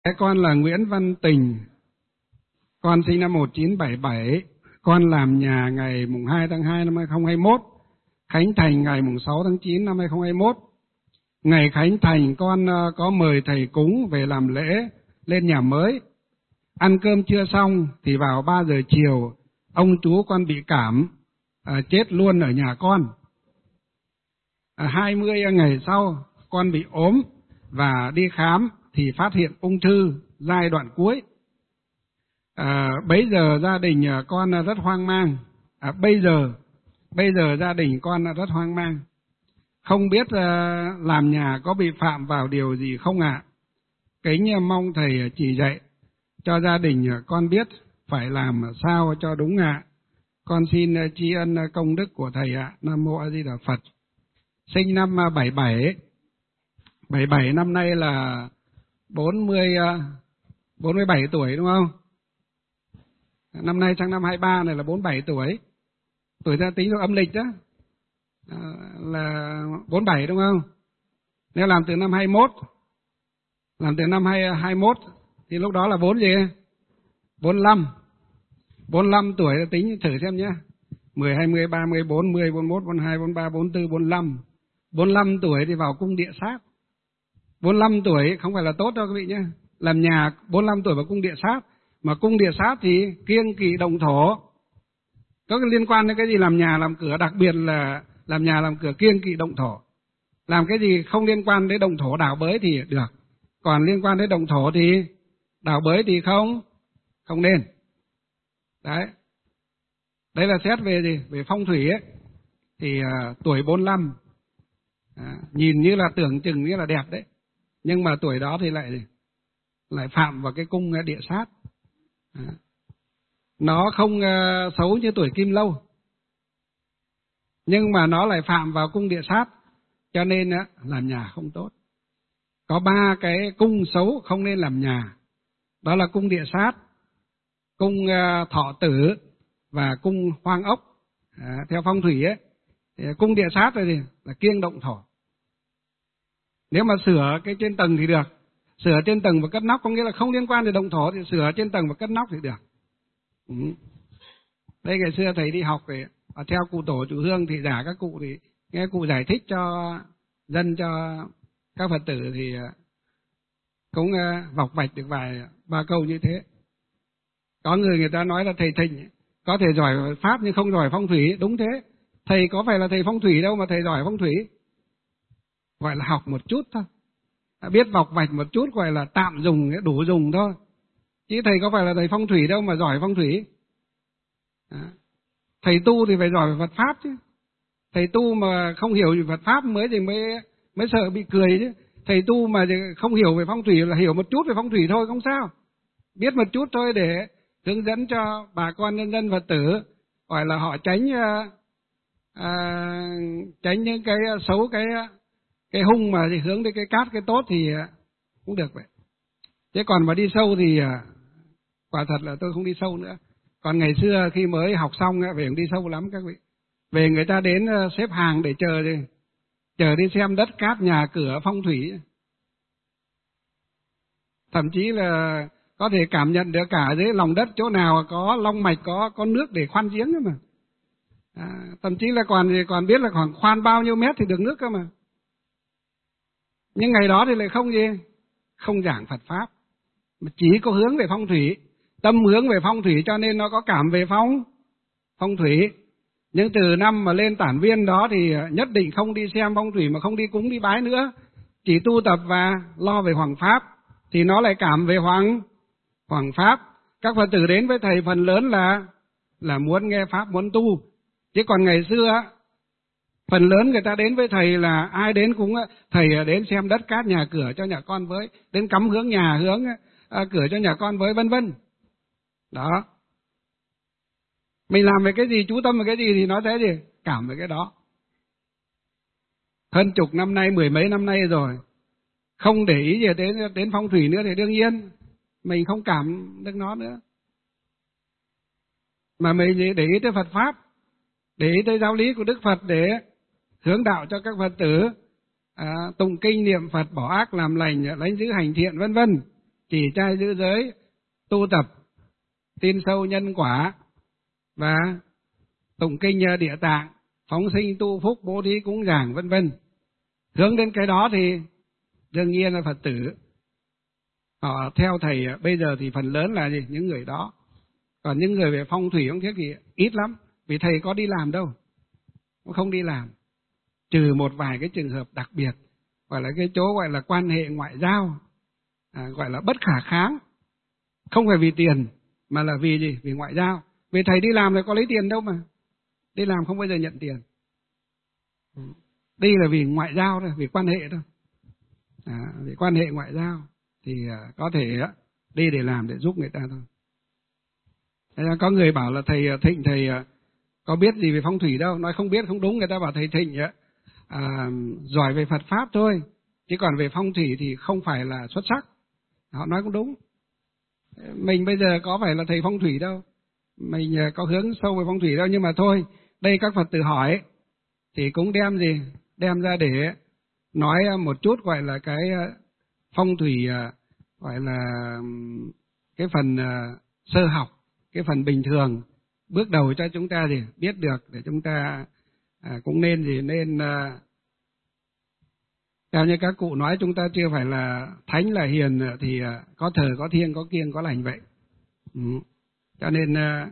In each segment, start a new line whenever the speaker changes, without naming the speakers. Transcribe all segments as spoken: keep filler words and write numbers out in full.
Con là Nguyễn Văn Tình, con sinh năm một nghìn chín trăm bảy mươi bảy, con làm nhà ngày mùng hai tháng hai năm hai nghìn không trăm hai mươi mốt, khánh thành ngày mùng sáu tháng chín năm hai nghìn không trăm hai mươi mốt. Ngày khánh thành con có mời thầy cúng về làm lễ lên nhà mới. Ăn cơm chưa xong thì vào ba giờ chiều, ông chú con bị cảm, à, chết luôn ở nhà con. À, hai mươi ngày sau, con bị ốm và đi khám thì phát hiện ung thư giai đoạn cuối. À, bây giờ gia đình con rất hoang mang. À, bây giờ bây giờ gia đình con rất hoang mang. Không biết uh, làm nhà có bị phạm vào điều gì không ạ? À? Kính mong thầy chỉ dạy cho gia đình con biết phải làm sao cho đúng ạ. À. Con xin tri ân công đức của thầy ạ. À. Nam mô A Di Đà Phật. Sinh năm bảy mươi bảy, bảy mươi bảy năm nay là bốn mươi, bốn mươi bảy tuổi đúng không? Năm nay sang năm hai mươi ba này là bốn mươi bảy tuổi. Tuổi ta tính theo âm lịch đó à, là bốn mươi bảy đúng không? Nếu làm từ năm hai mươi mốt, làm từ năm hai mươi mốt thì lúc đó là bốn gì? bốn mươi lăm. bốn mươi lăm tuổi tính thử xem nhé. mười, hai mươi, ba mươi, bốn mươi, bốn mươi mốt, bốn mươi hai, bốn mươi ba, bốn mươi tư, bốn mươi lăm. bốn mươi lăm tuổi thì vào cung địa sát. bốn mươi lăm tuổi không phải là tốt đâu quý vị nhé. Làm nhà bốn mươi lăm tuổi vào cung địa sát. Mà cung địa sát thì kiêng kỵ động thổ. Có cái liên quan đến cái gì làm nhà làm cửa, đặc biệt là làm nhà làm cửa kiêng kỵ động thổ. Làm cái gì không liên quan đến động thổ đào bới thì được. Còn liên quan đến động thổ thì đào bới thì không, không nên. Đấy. Đấy là xét về gì? Về phong thủy ấy. Thì uh, tuổi bốn mươi lăm à, nhìn như là tưởng chừng như là đẹp đấy. Nhưng mà tuổi đó thì lại lại phạm vào cái cung địa sát. À. Nó không uh, xấu như tuổi kim lâu, nhưng mà nó lại phạm vào cung địa sát, cho nên uh, làm nhà không tốt. Có ba cái cung xấu không nên làm nhà. Đó là cung địa sát, cung uh, thọ tử và cung hoang ốc. À, theo phong thủy ấy, thì cung địa sát là gì? Là kiêng động thổ. Nếu mà sửa cái trên tầng thì được. Sửa trên tầng và cất nóc có nghĩa là không liên quan đến động thổ, thì sửa trên tầng và cất nóc thì được. Ừ. Đây ngày xưa thầy đi học thì theo cụ tổ chủ hương thì giả các cụ thì nghe cụ giải thích cho dân, cho các Phật tử thì cũng vọc vạch được vài ba câu như thế. Có người người ta nói là thầy Thịnh có thể giỏi pháp nhưng không giỏi phong thủy. Đúng thế. Thầy có phải là thầy phong thủy đâu mà thầy giỏi phong thủy. Gọi là học một chút thôi. Biết vọc vạch một chút gọi là tạm dùng, đủ dùng thôi. Chứ thầy có phải là thầy phong thủy đâu mà giỏi phong thủy. Đó. Thầy tu thì phải giỏi về Phật Pháp chứ. Thầy tu mà không hiểu về Phật Pháp mới thì mới mới sợ bị cười chứ. Thầy tu mà không hiểu về phong thủy là hiểu một chút về phong thủy thôi, không sao. Biết một chút thôi để hướng dẫn cho bà con nhân dân Phật tử, gọi là họ tránh à, tránh những cái xấu, cái cái hung mà hướng đến cái cát, cái tốt thì cũng được vậy. Chứ còn mà đi sâu thì quả thật là tôi không đi sâu nữa. Còn ngày xưa khi mới học xong về đi sâu lắm các vị. Về người ta đến xếp hàng để chờ đi, chờ đi xem đất cát nhà cửa phong thủy. Thậm chí là có thể cảm nhận được cả dưới lòng đất chỗ nào có long mạch, có có nước để khoan giếng mà. À, thậm chí là còn còn biết là khoảng khoan bao nhiêu mét thì được nước cơ mà. Nhưng ngày đó thì lại không gì, không giảng Phật Pháp, mà chỉ có hướng về phong thủy, tâm hướng về phong thủy cho nên nó có cảm về phong, phong thủy. Nhưng từ năm mà lên tản viên đó thì nhất định không đi xem phong thủy mà không đi cúng đi bái nữa, chỉ tu tập và lo về Hoàng Pháp, thì nó lại cảm về Hoàng, Hoàng Pháp. Các Phật tử đến với thầy phần lớn là là muốn nghe Pháp, muốn tu. Chứ còn ngày xưa phần lớn người ta đến với thầy là ai đến cũng thầy đến xem đất cát nhà cửa cho nhà con với, đến cắm hướng nhà hướng à, cửa cho nhà con với, vân vân. Đó. Mình làm về cái gì, chú tâm về cái gì thì nó sẽ gì? Cảm về cái đó. Hơn chục năm nay, mười mấy năm nay rồi, không để ý gì đến đến phong thủy nữa thì đương nhiên mình không cảm được nó nữa. Mà mình để ý tới Phật Pháp, để ý tới giáo lý của Đức Phật để hướng đạo cho các Phật tử, à, tụng kinh niệm Phật, bỏ ác làm lành, lãnh giữ hành thiện, vân vân, chỉ trai giữ giới, tu tập tin sâu nhân quả và tụng kinh Địa Tạng, phóng sinh tu phúc, bố thí cúng dường vân vân. Hướng đến cái đó thì đương nhiên là Phật tử họ theo thầy bây giờ thì phần lớn là gì? Những người đó. Còn những người về phong thủy không thiết thì ít lắm, vì thầy có đi làm đâu, cũng không đi làm, trừ một vài cái trường hợp đặc biệt, gọi là cái chỗ gọi là quan hệ ngoại giao, à, gọi là bất khả kháng, không phải vì tiền mà là vì gì? Vì ngoại giao. Vì thầy đi làm thì có lấy tiền đâu mà, đi làm không bao giờ nhận tiền. Đi là vì ngoại giao thôi, vì quan hệ thôi, à, vì quan hệ ngoại giao thì à, có thể á, đi để làm để giúp người ta thôi. Thế có người bảo là thầy Thịnh thầy có biết gì về phong thủy đâu, nói không biết không đúng, người ta bảo thầy Thịnh à, giỏi về Phật pháp thôi, chứ còn về phong thủy thì không phải là xuất sắc. Họ nói cũng đúng. Mình bây giờ có phải là thầy phong thủy đâu, mình có hướng sâu về phong thủy đâu, nhưng mà thôi, đây các Phật tử hỏi thì cũng đem gì, đem ra để nói một chút gọi là cái phong thủy, gọi là cái phần sơ học, cái phần bình thường, bước đầu cho chúng ta gì biết được, để chúng ta à, cũng nên gì nên à, theo như các cụ nói, chúng ta chưa phải là thánh là hiền thì à, có thờ có thiêng có kiêng có lành vậy. Ừ. Cho nên à,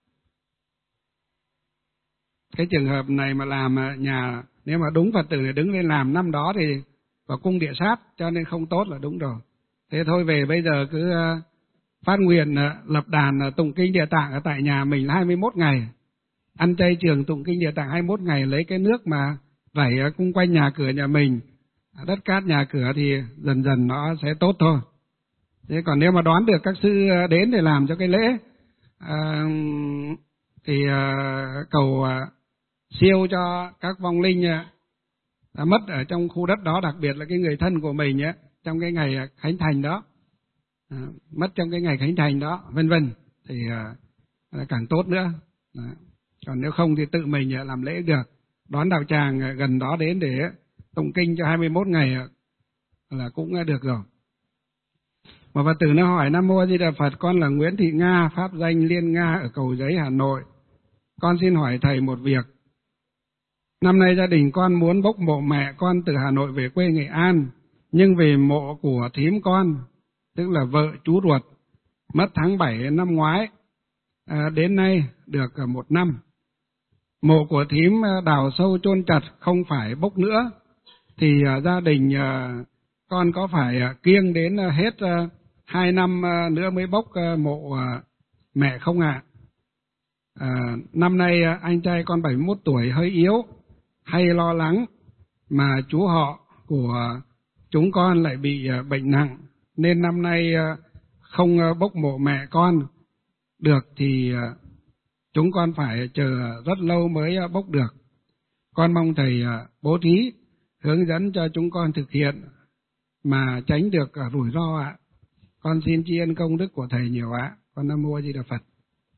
cái trường hợp này mà làm nhà, nếu mà đúng Phật tử này đứng lên làm năm đó thì vào cung địa sát, cho nên không tốt là đúng rồi. Thế thôi về bây giờ cứ à, phát nguyện lập đàn tụng kinh Địa Tạng ở tại nhà mình là hai mươi mốt ngày, ăn chay trường tụng kinh Địa Tạng hai mươi mốt ngày, lấy cái nước mà vẩy xung quanh nhà cửa nhà mình, đất cát nhà cửa thì dần dần nó sẽ tốt thôi. Thế còn nếu mà đoán được các sư đến để làm cho cái lễ à, thì à, cầu à, siêu cho các vong linh à, mất ở trong khu đất đó, đặc biệt là cái người thân của mình á, trong cái ngày khánh thành đó. À, mất trong cái ngày khánh thành đó, vân vân, thì à, càng tốt nữa. À, còn nếu không thì tự mình à, làm lễ được, đón đạo tràng à, gần đó đến để tụng kinh cho hai mươi mốt ngày à, là cũng à, được rồi. Một Phật tử nó hỏi: Nam Mô A Di Đà Phật, con là Nguyễn Thị Nga, pháp danh Liên Nga, ở Cầu Giấy, Hà Nội. Con xin hỏi thầy một việc. Năm nay gia đình con muốn bốc mộ mẹ con từ Hà Nội về quê Nghệ An, nhưng về mộ của thím con, tức là vợ chú ruột, mất tháng bảy năm ngoái, à, đến nay được một năm. Mộ của thím đào sâu chôn chặt, không phải bốc nữa, thì à, gia đình à, con có phải à, kiêng đến à, hết à, hai năm à, nữa mới bốc à, mộ à, mẹ không ạ? À? À, năm nay à, anh trai con bảy mươi mốt tuổi, hơi yếu, hay lo lắng, mà chú họ của chúng con lại bị à, bệnh nặng, nên năm nay à, không à, bốc mộ mẹ con được thì à, chúng con phải chờ rất lâu mới à, bốc được. Con mong thầy à, bố thí hướng dẫn cho chúng con thực hiện mà tránh được à, rủi ro ạ. Con xin tri ân công đức của thầy nhiều ạ. Con Nam Mô A Di Đà Phật.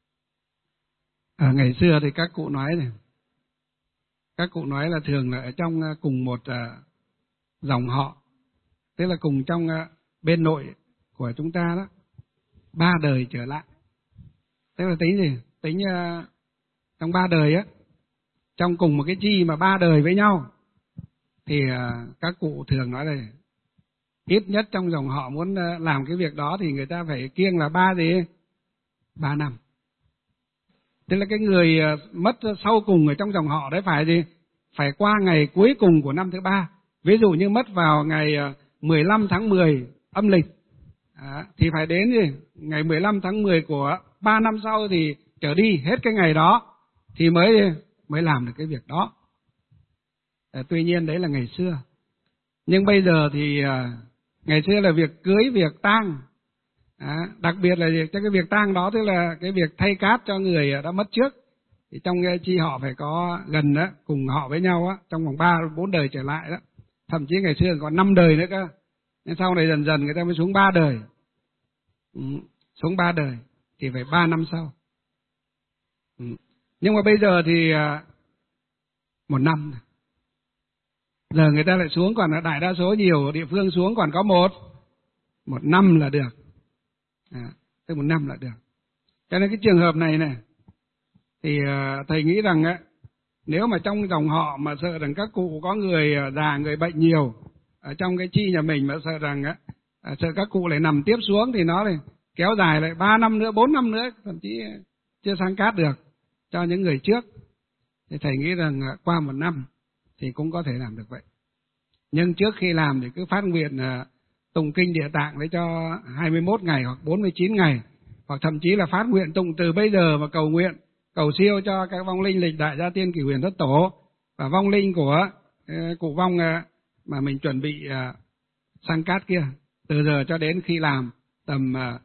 Ở ngày xưa thì các cụ nói này, các cụ nói là thường là ở trong à, cùng một à, dòng họ, tức là cùng trong à, bên nội của chúng ta đó, ba đời trở lại. Tức là tính gì? Tính uh, trong ba đời á, trong cùng một cái chi mà ba đời với nhau, thì uh, các cụ thường nói là ít nhất trong dòng họ muốn uh, làm cái việc đó thì người ta phải kiêng là ba gì? Ba năm. Tức là cái người uh, mất sau cùng ở trong dòng họ đấy phải gì? Phải qua ngày cuối cùng của năm thứ ba. Ví dụ như mất vào ngày uh, mười lăm tháng mười âm lịch, à, thì phải đến gì? Ngày mười lăm tháng mười của ba năm sau thì trở đi, hết cái ngày đó thì mới mới làm được cái việc đó. À, tuy nhiên đấy là ngày xưa. Nhưng bây giờ thì à, ngày xưa là việc cưới, việc tang, à, đặc biệt là cho cái việc tang đó, tức là cái việc thay cát cho người đã mất trước, thì trong cái chi họ phải có gần đó, cùng họ với nhau á, trong vòng ba bốn đời trở lại đó, thậm chí ngày xưa còn năm đời nữa cơ. Nên sau này dần dần người ta mới xuống ba đời, ừ, xuống ba đời thì phải ba năm sau. Ừ. Nhưng mà bây giờ thì à, một năm. Giờ người ta lại xuống, còn đại đa số nhiều địa phương xuống còn có một một năm là được. À, tức một năm là được. Cho nên cái trường hợp này này thì uh, thầy nghĩ rằng á, nếu mà trong dòng họ mà sợ rằng các cụ có người già, người bệnh nhiều ở trong cái chi nhà mình, mà sợ rằng á, sợ các cụ lại nằm tiếp xuống thì nó này kéo dài lại ba năm nữa, bốn năm nữa, thậm chí chưa sang cát được cho những người trước, thì thầy nghĩ rằng qua một năm thì cũng có thể làm được vậy. Nhưng trước khi làm thì cứ phát nguyện uh, tụng kinh Địa Tạng để cho hai mươi mốt ngày hoặc bốn mươi chín ngày, hoặc thậm chí là phát nguyện tụng từ bây giờ và cầu nguyện, cầu siêu cho các vong linh lịch đại gia tiên cửu huyền thất tổ và vong linh của uh, cụ vong uh, mà mình chuẩn bị uh, sang cát kia, từ giờ cho đến khi làm tầm uh,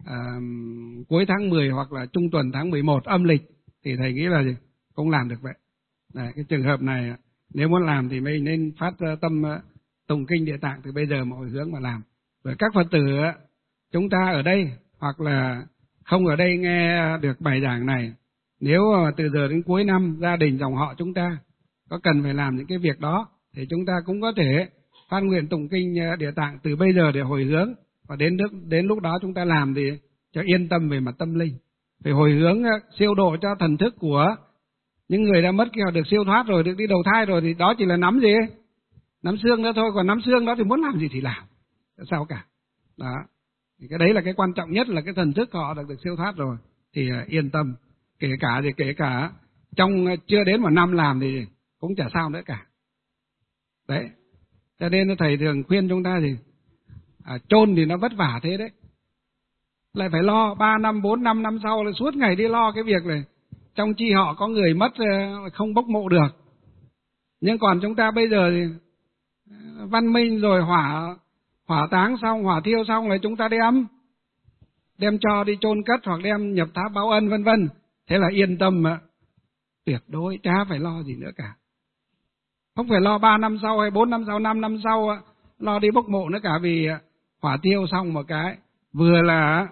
uh, cuối tháng mười hoặc là trung tuần tháng mười một âm lịch, thì thầy nghĩ là gì? Cũng làm được vậy. Đấy, cái trường hợp này nếu muốn làm thì mình nên phát uh, tâm uh, tụng kinh Địa Tạng từ bây giờ mà hồi hướng mà làm. Rồi các Phật tử uh, chúng ta ở đây hoặc là không ở đây nghe được bài giảng này, nếu uh, từ giờ đến cuối năm gia đình dòng họ chúng ta có cần phải làm những cái việc đó, thì chúng ta cũng có thể phát nguyện tụng kinh uh, Địa Tạng từ bây giờ để hồi hướng, và đến lúc, đến lúc đó chúng ta làm thì cho yên tâm về mặt tâm linh. Phải hồi hướng uh, siêu độ cho thần thức của những người đã mất kia, được siêu thoát rồi, được đi đầu thai rồi, thì đó chỉ là nắm gì? Nắm xương đó thôi, còn nắm xương đó thì muốn làm gì thì làm, sao cả. Đó, thì cái đấy là cái quan trọng nhất, là cái thần thức họ được, được siêu thoát rồi thì uh, yên tâm. Kể cả thì kể cả trong uh, chưa đến một năm làm thì cũng chả sao nữa cả. Đấy, cho nên thầy thường khuyên chúng ta thì à, chôn thì nó vất vả thế đấy, lại phải lo ba năm, bốn năm năm sau là suốt ngày đi lo cái việc này. Trong chi họ có người mất không bốc mộ được. Nhưng còn chúng ta bây giờ thì văn minh rồi, hỏa hỏa táng xong, hỏa thiêu xong là chúng ta đem đem cho đi chôn cất hoặc đem nhập tháp báo ân vân vân. Thế là yên tâm mà, tuyệt đối chả phải lo gì nữa cả. Không phải lo ba năm sau hay bốn năm sau, năm năm sau lo đi bốc mộ nữa cả, vì hỏa thiêu xong một cái vừa là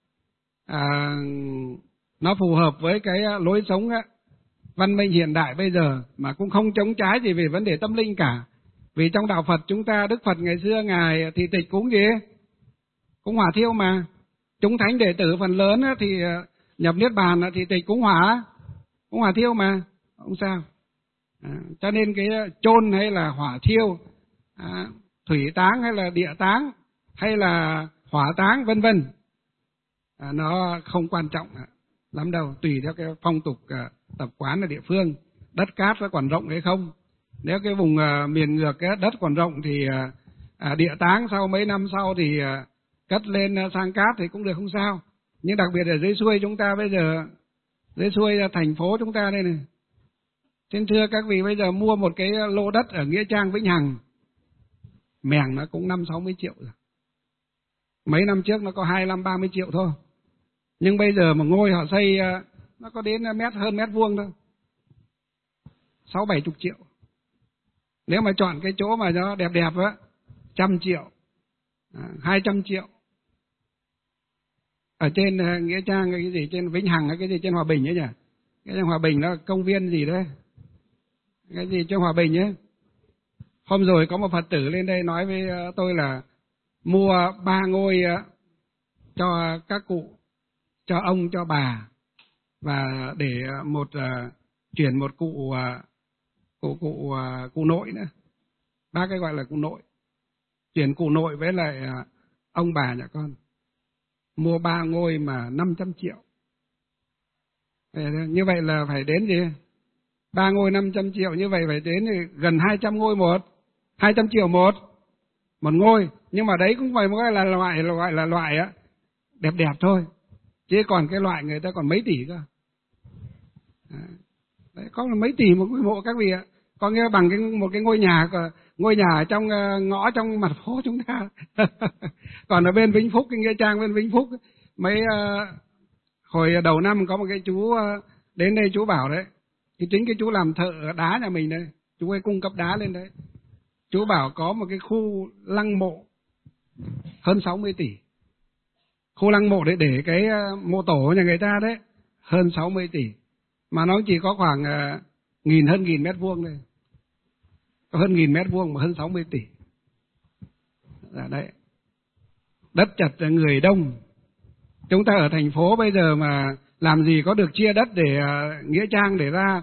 à, nó phù hợp với cái lối sống á, văn minh hiện đại bây giờ, mà cũng không chống trái gì về vấn đề tâm linh cả. Vì trong đạo Phật chúng ta, Đức Phật ngày xưa Ngài thì tịch cúng gì? Cúng hỏa thiêu mà. Chúng thánh đệ tử phần lớn á, thì nhập Niết Bàn thì tịch cúng hỏa, cúng hỏa thiêu mà, không sao. À, cho nên cái chôn hay là hỏa thiêu, à, thủy táng hay là địa táng hay là hỏa táng vân vân, à, nó không quan trọng lắm đâu, tùy theo cái phong tục uh, tập quán ở địa phương. Đất cát nó còn rộng hay không? Nếu cái vùng uh, miền ngược cái đất còn rộng thì uh, uh, địa táng sau mấy năm sau thì uh, cất lên uh, sang cát thì cũng được, không sao. Nhưng đặc biệt ở dưới xuôi chúng ta bây giờ, dưới xuôi uh, thành phố chúng ta đây này, xin thưa các vị, bây giờ mua một cái lô đất ở Nghĩa Trang Vĩnh Hằng, mèng nó cũng năm sáu mươi triệu rồi. Mấy năm trước nó có hai mươi lăm ba mươi triệu thôi. Nhưng bây giờ mà ngôi họ xây nó có đến mét, hơn mét vuông thôi, sáu bảy chục triệu. Nếu mà chọn cái chỗ mà nó đẹp đẹp á, trăm triệu, hai trăm triệu. Ở trên Nghĩa Trang cái gì, trên Vĩnh Hằng cái gì, trên Hòa Bình ấy nhỉ? Cái Hòa Bình nó công viên gì đấy, cái gì trên Hòa Bình ấy. Hôm rồi có một Phật tử lên đây nói với tôi là mua ba ngôi cho các cụ, cho ông, cho bà, và để một uh, chuyển một cụ uh, cụ cụ uh, cụ nội nữa, ba cái gọi là cụ nội, chuyển cụ nội với lại uh, ông bà nhà con, mua ba ngôi mà năm trăm triệu. Như vậy là phải đến gì? Ba ngôi năm trăm triệu, như vậy phải đến gần hai trăm ngôi một, hai trăm triệu một một ngôi. Nhưng mà đấy cũng phải gọi là loại loại là loại á đẹp đẹp thôi. Chứ còn cái loại người ta còn mấy tỷ cơ. Đấy, có là mấy tỷ một ngôi mộ các vị ạ. Có nghĩa bằng cái một cái ngôi nhà, ngôi nhà ở trong ngõ trong mặt phố chúng ta. Còn ở bên Vĩnh Phúc, cái Nghĩa Trang bên Vĩnh Phúc, mấy uh, hồi đầu năm có một cái chú uh, đến đây chú bảo đấy, thì chính cái chú làm thợ đá nhà mình đây, chú ấy cung cấp đá lên đấy. Chú bảo có một cái khu lăng mộ hơn sáu mươi tỷ. Khu lăng mộ để để cái mộ tổ nhà người ta đấy, hơn sáu mươi tỷ. Mà nó chỉ có khoảng uh, nghìn, hơn nghìn mét vuông đây. Hơn nghìn mét vuông mà hơn sáu mươi tỷ. Dạ đấy. Đất chật người đông, Chúng ta ở thành phố bây giờ mà làm gì có được chia đất để uh, nghĩa trang để ra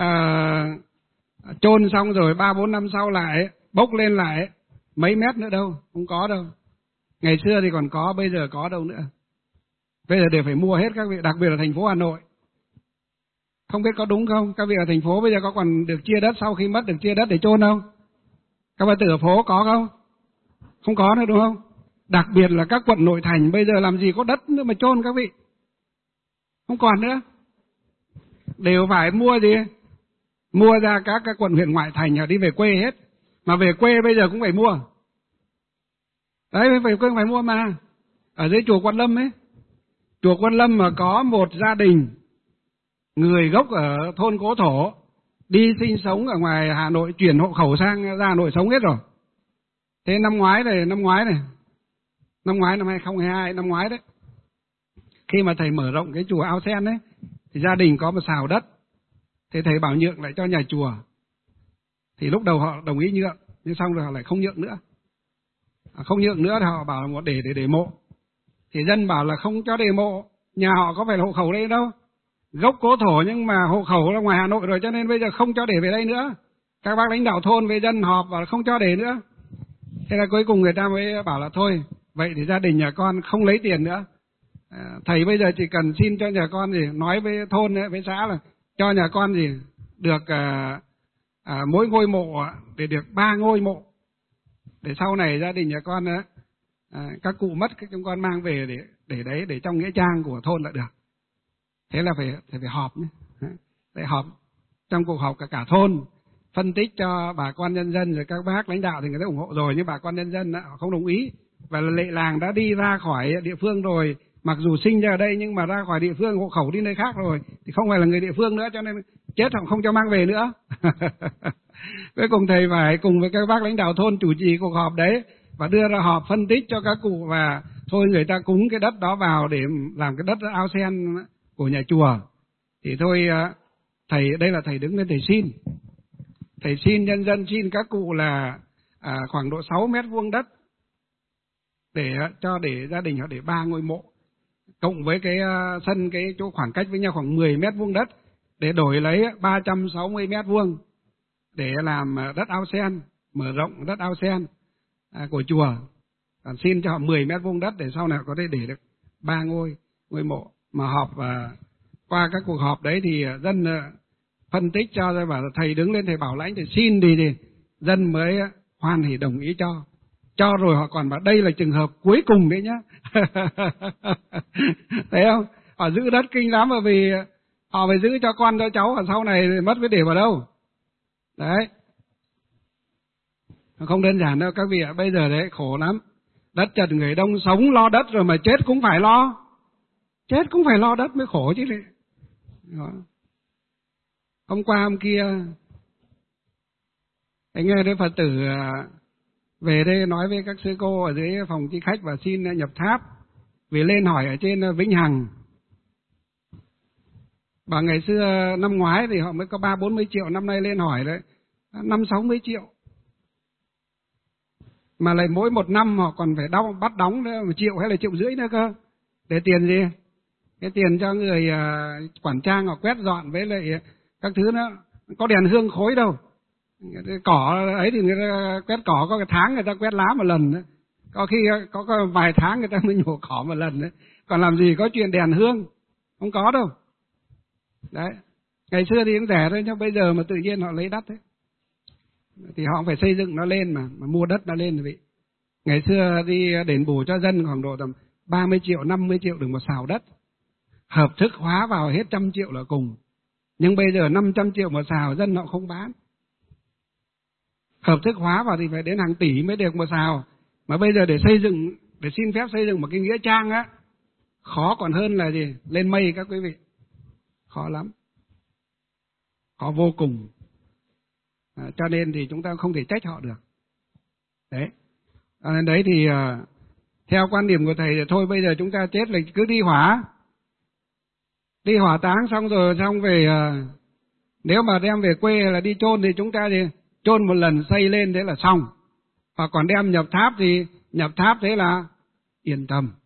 uh, chôn xong rồi ba bốn năm sau lại bốc lên lại mấy mét nữa đâu, không có đâu. Ngày xưa thì còn có, bây giờ có đâu nữa. Bây giờ đều phải mua hết các vị, đặc biệt là thành phố Hà Nội. Không biết có đúng không? Các vị ở thành phố bây giờ có còn được chia đất sau khi mất được chia đất để chôn không? Các bạn ở phố có không? Không có nữa đúng không? Đặc biệt là các quận nội thành bây giờ làm gì có đất nữa mà chôn các vị. Không còn nữa. Đều phải mua gì? Mua ra các các quận huyện ngoại thành đi về quê hết. Mà về quê bây giờ cũng phải mua. Đấy, về quê phải mua mà. Ở dưới chùa Quan Lâm ấy. Chùa Quan Lâm mà có một gia đình người gốc ở thôn Cố Thổ đi sinh sống ở ngoài Hà Nội, chuyển hộ khẩu sang ra Hà Nội sống hết rồi. Thế năm ngoái này, năm ngoái này, năm ngoái năm hai không hai hai, năm ngoái đấy, khi mà thầy mở rộng cái chùa Ao Sen đấy, thì gia đình có một xào đất, thế thầy bảo nhượng lại cho nhà chùa. Thì lúc đầu họ đồng ý nhượng, nhưng xong rồi họ lại không nhượng nữa. Không nhượng nữa thì họ bảo là một để để để mộ. Thì dân bảo là không cho để mộ, nhà họ có phải là hộ khẩu đây đâu. Gốc Cố Thổ nhưng mà hộ khẩu là ngoài Hà Nội rồi, cho nên bây giờ không cho để về đây nữa. Các bác lãnh đạo thôn với dân họp và không cho để nữa. Thế là cuối cùng người ta mới bảo là thôi, vậy thì gia đình nhà con không lấy tiền nữa. À, thầy bây giờ chỉ cần xin cho nhà con gì, nói với thôn ấy, với xã là cho nhà con gì được à, à, mỗi ngôi mộ để được ba ngôi mộ. Để sau này gia đình nhà con á, à, các cụ mất các chúng con mang về để để đấy để trong nghĩa trang của thôn lại được. Thế là phải phải, phải họp nhé. Để họp trong cuộc họp cả cả thôn, phân tích cho bà con nhân dân, rồi các bác lãnh đạo thì người ta ủng hộ rồi, nhưng bà con nhân dân họ không đồng ý. Và lệ làng đã đi ra khỏi địa phương rồi, mặc dù sinh ra ở đây nhưng mà ra khỏi địa phương hộ khẩu đi nơi khác rồi thì không phải là người địa phương nữa, cho nên chết họ không cho mang về nữa. Cuối cùng thầy phải cùng với các bác lãnh đạo thôn chủ trì cuộc họp đấy và đưa ra họp phân tích cho các cụ, và thôi người ta cúng cái đất đó vào để làm cái đất Ao Sen của nhà chùa. Thì thôi thầy, đây là thầy đứng lên thầy xin. Thầy xin nhân dân, xin các cụ là à, khoảng độ sáu mét vuông đất để cho để gia đình họ để ba ngôi mộ, cộng với cái uh, sân, cái chỗ khoảng cách với nhau khoảng mười mét vuông đất để đổi lấy ba trăm sáu mươi mét vuông để làm đất Ao Sen, mở rộng đất Ao Sen à, của chùa. Còn xin cho họ mười mét vuông đất để sau này có thể để được ba ngôi ngôi mộ. Mà họp và qua các cuộc họp đấy thì dân uh, phân tích cho, rồi bảo thầy đứng lên thầy bảo lãnh thầy xin thì, thì dân mới hoan hỉ đồng ý cho. Cho rồi họ còn bảo đây là trường hợp cuối cùng đấy nhá. Thấy không? Họ giữ đất kinh lắm, bởi vì họ phải giữ cho con cho cháu, và sau này mất biết để vào đâu. Đấy. Không đơn giản đâu các vị ạ, bây giờ đấy khổ lắm. Đất chật người đông, sống lo đất rồi mà chết cũng phải lo. Chết cũng phải lo đất mới khổ chứ. Đó. Hôm qua hôm kia anh nghe đứa Phật tử về đây nói với các sư cô ở dưới phòng chi khách và xin nhập tháp, vì lên hỏi ở trên Vĩnh Hằng. Và ngày xưa năm ngoái thì họ mới có ba bốn mươi triệu, năm nay lên hỏi đấy năm sáu mươi triệu. Mà lại mỗi một năm họ còn phải đóng, bắt đóng nữa, một triệu hay là triệu rưỡi nữa cơ. Để tiền gì? Cái tiền cho người uh, quản trang họ quét dọn với lại các thứ nữa. Có đèn hương khối đâu. Cỏ ấy thì người ta quét cỏ có cái tháng người ta quét lá một lần nữa. Có khi có, có vài tháng người ta mới nhổ cỏ một lần nữa. Còn làm gì có chuyện đèn hương, không có đâu. Đấy. Ngày xưa thì cũng rẻ thôi, nhưng bây giờ mà tự nhiên họ lấy đất ấy, thì họ phải xây dựng nó lên mà, mà mua đất nó lên thì bị. Ngày xưa đi đền bù cho dân khoảng độ tầm ba mươi triệu, năm mươi triệu được một xào đất. Hợp thức hóa vào hết trăm triệu là cùng. Nhưng bây giờ năm trăm triệu một xào dân họ không bán. Hợp thức hóa vào thì phải đến hàng tỷ mới được một xào. Mà bây giờ để xây dựng, để xin phép xây dựng một cái nghĩa trang á, khó còn hơn là gì? Lên mây các quý vị. Khó lắm. Khó vô cùng. À, cho nên thì chúng ta không thể trách họ được. Đấy. À, đấy thì à, theo quan điểm của thầy thì thôi bây giờ chúng ta chết là cứ đi hỏa. Đi hỏa táng xong rồi xong về à, nếu mà đem về quê là đi chôn thì chúng ta thì chôn một lần xây lên thế là xong. Và còn đem nhập tháp thì nhập tháp thế là yên tâm.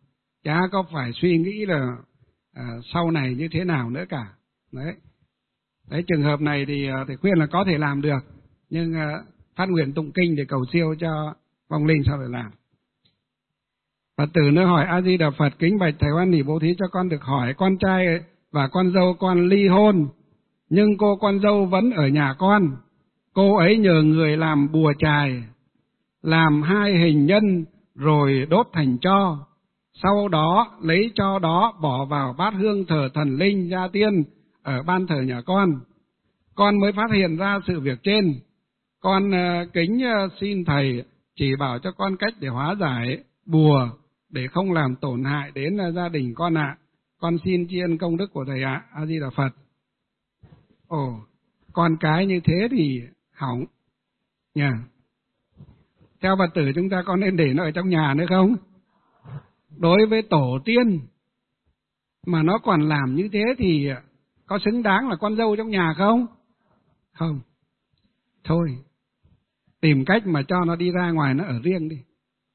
chả có phải suy nghĩ là à, sau này như thế nào nữa cả. Đấy, đấy trường hợp này thì thầy khuyên là có thể làm được, nhưng à, phát nguyện tụng kinh để cầu siêu cho vong linh sao để làm. Phật tử nữa hỏi: A Di Đà Phật, kính bạch thầy hoan hỷ bố thí cho con được hỏi, con trai và con dâu con ly hôn, nhưng cô con dâu vẫn ở nhà con. Cô ấy nhờ người làm bùa chài, làm hai hình nhân rồi đốt thành tro, sau đó lấy tro đó bỏ vào bát hương thờ thần linh gia tiên ở ban thờ nhà con. Con mới phát hiện ra sự việc trên. Con uh, kính uh, xin thầy chỉ bảo cho con cách để hóa giải bùa để không làm tổn hại đến uh, gia đình con ạ. À. Con xin tri ân công đức của thầy ạ. À. A Di Đà Phật. Ồ, con cái như thế thì hỏng nha. Theo Phật tử chúng ta có nên để nó ở trong nhà nữa không? Đối với tổ tiên mà nó còn làm như thế thì có xứng đáng là con dâu trong nhà không? Không. Thôi, tìm cách mà cho nó đi ra ngoài, nó ở riêng đi.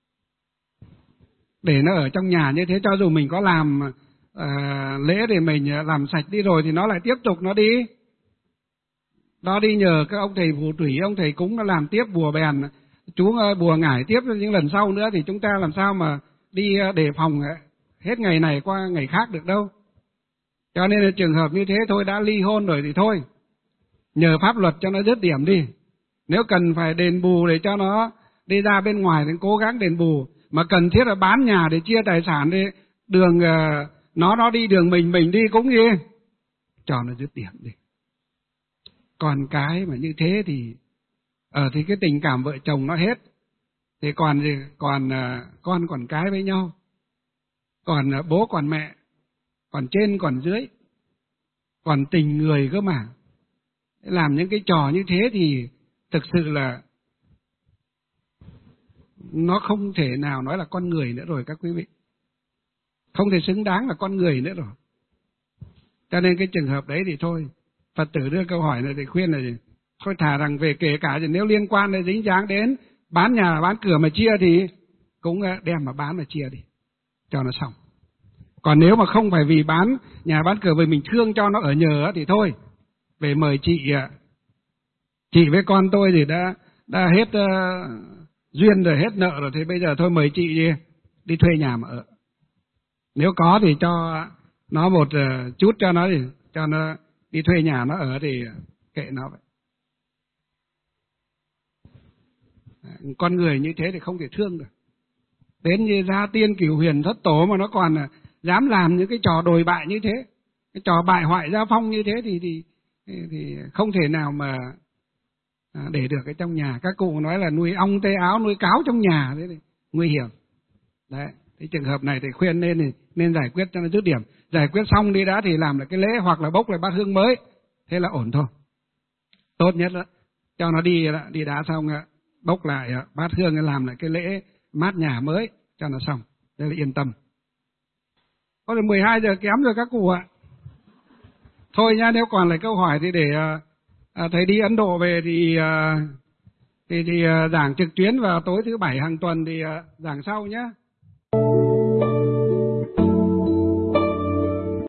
Để nó ở trong nhà như thế, cho dù mình có làm à, lễ để mình làm sạch đi rồi thì nó lại tiếp tục nó đi. Đó đi nhờ các ông thầy phù thủy, ông thầy cúng nó làm tiếp bùa bèn, chú bùa ngải tiếp những lần sau nữa thì chúng ta làm sao mà đi đề phòng hết ngày này qua ngày khác được đâu. Cho nên là trường hợp như thế thôi, đã ly hôn rồi thì thôi, nhờ pháp luật cho nó dứt điểm đi. Nếu cần phải đền bù để cho nó đi ra bên ngoài thì cố gắng đền bù, mà cần thiết là bán nhà để chia tài sản đi, đường nó nó đi đường mình mình đi cũng gì, cho nó dứt điểm đi. Còn cái mà như thế thì ở ờ, thì cái tình cảm vợ chồng nó hết, thì còn gì, còn uh, con còn cái với nhau, còn uh, bố còn mẹ, còn trên còn dưới, còn tình người cơ mà. Làm những cái trò như thế thì thực sự là nó không thể nào nói là con người nữa rồi các quý vị, không thể xứng đáng là con người nữa rồi. Cho nên cái trường hợp đấy thì thôi, Phật tử đưa câu hỏi này thì khuyên là gì? Thôi thả rằng về kể cả thì nếu liên quan đến dính dáng đến bán nhà bán cửa mà chia thì cũng đem mà bán mà chia đi cho nó xong. Còn nếu mà không phải vì bán nhà bán cửa vì mình thương cho nó ở nhờ thì thôi, về mời chị chị với con tôi thì đã đã hết uh, duyên rồi, hết nợ rồi, thì bây giờ thôi mời chị đi, đi thuê nhà mà ở. Nếu có thì cho nó một uh, chút cho nó thì cho nó đi thuê nhà nó ở thì kệ nó vậy. Con người như thế thì không thể thương được. Đến như gia tiên cửu huyền thất tổ mà nó còn dám làm những cái trò đồi bại như thế, cái trò bại hoại gia phong như thế thì thì thì không thể nào mà để được cái trong nhà. Các cụ nói là nuôi ong tê áo, nuôi cáo trong nhà, thế thì nguy hiểm. Đấy, cái trường hợp này thì khuyên nên nên giải quyết cho nó dứt điểm. Giải quyết xong đi đã thì làm lại cái lễ hoặc là bốc lại bát hương mới, thế là ổn thôi. Tốt nhất đó, cho nó đi đi đá xong bốc lại bát hương, làm lại cái lễ mát nhà mới cho nó xong, thế là yên tâm. Có được mười hai giờ kém rồi các cụ ạ. Thôi nha, nếu còn lại câu hỏi thì để à, thầy đi Ấn Độ về thì à, thì, thì à, giảng trực tuyến vào tối thứ bảy hàng tuần thì à, giảng sau nhé.